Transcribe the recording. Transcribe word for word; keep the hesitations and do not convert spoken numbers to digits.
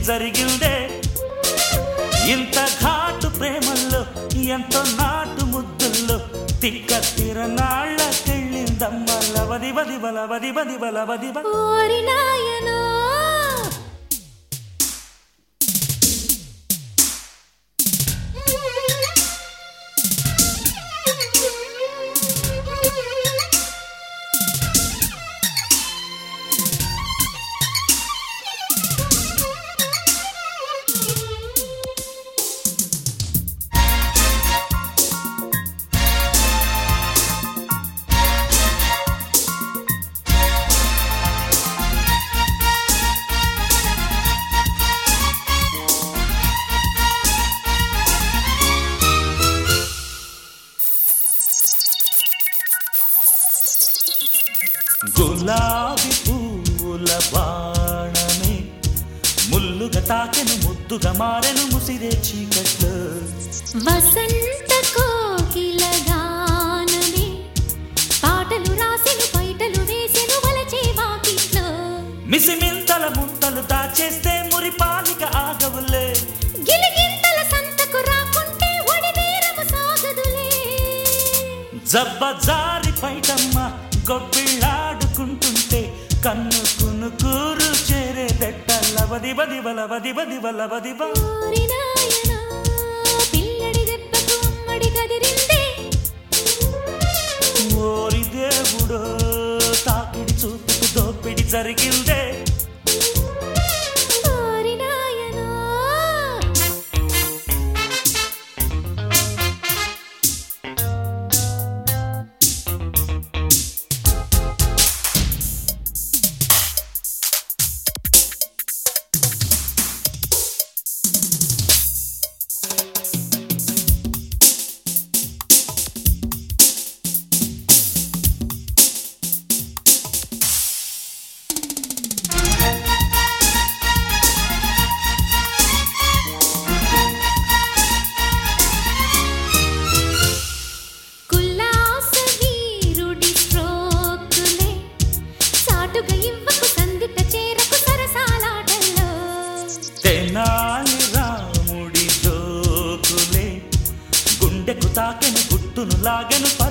జరిగిందే ఇంత ఘాటు ప్రేమల్లో ఎంతో నాటు ముద్దుల్లో తిక్క తిరనాళ్ళకెళ్ళిందమ్మ లవది వది బల వది బది బల వది బ ఓరి నాయనా గులాబీ పూల బాణమే ముల్లుగా తాకెను ముద్దుగా మారెను ముసిరే చీకట్లో వసంత కోకిల గానమే పాటలు రాసెను పైటలు వేసెను వలచే వాకిట్లో మిసిమింతల ముంతలు దాచేస్తే మురిపాలిక ఆగవులే గిలిగింతల సంతకు రాకుంటే ఒడివేరము సాగదులే జబ్బ జారి పైటమ్మ గొప్పిళ్ళాడుకుంటుంటే కన్ను కును కూరు చేరే దట్ట లవది బది బల వది బది బల వది బ ఓరి నాయనా పిల్లడి దెబ్బకు అమ్మడి కదిరిందే ఓరి దేవుడో తాకిడి చూపుకు దోపిడి జరిగిందే ఓరి నాయనా తెనాలి రాముడి జోకులే గుండెకు తాకెను గుట్టును లాగెను